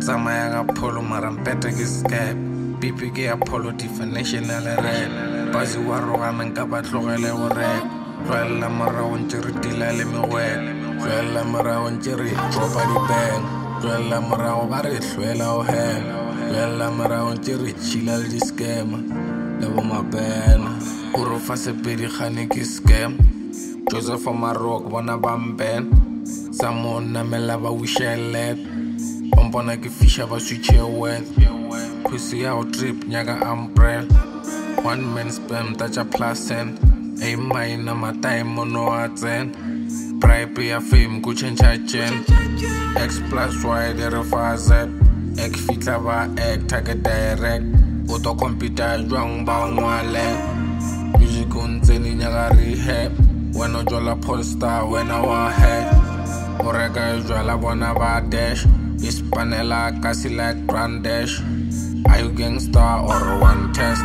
Tsamaya ka pholo mara mpete ke scap pipi ke ya pholo definitional red Bazi wa rogana nka ba tlogele go rap Tlwaela morago ntse re tila le mewek Tlwaela morago ntse re dropa di-bang Tlwaela morago ba re hlwela o hang Tlwaela morago ntse re chila le di-scammer Le bo mabena o re fa sepedi gane ke scam Joseph Marok bona ba mben Samon namela ba wishelet Bombona ke fisha ba switche wet Pussy ya o trip nyaka umbrella One man spam tacha plus and Ay maina matay mono atzen Bribe ya fame ku chencha chen X plus Y dere fa Z Ek fitla ba ek take direct Auto computer jwang ba ngwale Music untseni nyaka rehab Wena jola poster wena wa head Orega jwala bona ba dash Ispanela kasi like Grand Dash Are you gangster or one test?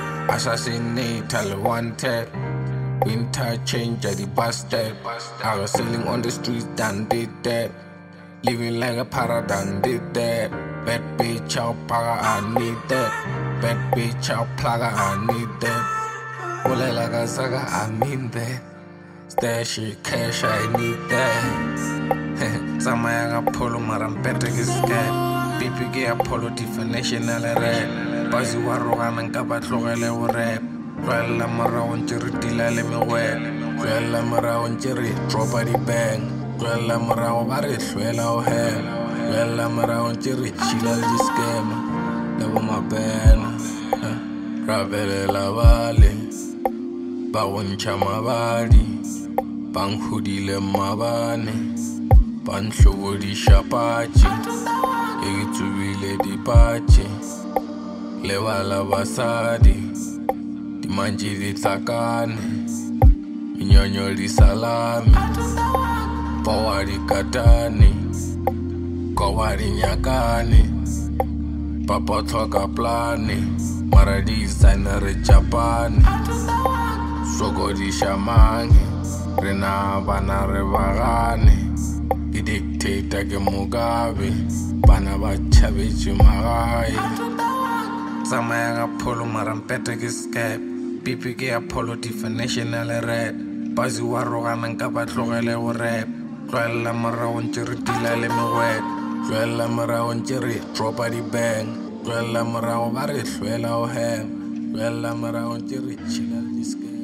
Assassinate wanted Winter change at the bastard I was selling on the streets done did that Living like a paradigm did that Bad bitch out paga I need that Bad bitch out plaga I need that Olela ka saga I mean that Stash it cash I need that Tsamaya ka pholo mara mpete ke scap pipi ke ya pholo definitional red Bazi wa rogana nka ba tlogele go rap Tlwaela morago ntse re tila le mewek Tlwaela morago ntse re dropa di-bang Tlwaela morago ba re hlwela o hang Tlwaela morago ntse re chila le di-scammer Le bo mabena Ra belela bale Ba go ntšha mabadi Ba nkgodile mabane Ba nhlobodiša patše E ke tsubile dipatše Lebala basadi Dimantši di tlakane Minyonyo di salami Powa di katane Kowa di nyakane Papotlo ka plane Mara di isanere Japane Soko di shamange Rena bana re bagane Ke dictator ke Mugabe Bana ba tšhabetše magae Tsamaya ka pholo mara mpete ke scap pipi ke ya pholo definitional red Bazi wa rogana nka ba tlogele go rap Tlwaela morago ntse re tila le mewek Tlwaela morago ntse re dropa di-bang Tlwaela morago ba re hlwela o hang Tlwaela morago ntse re chila le di-scam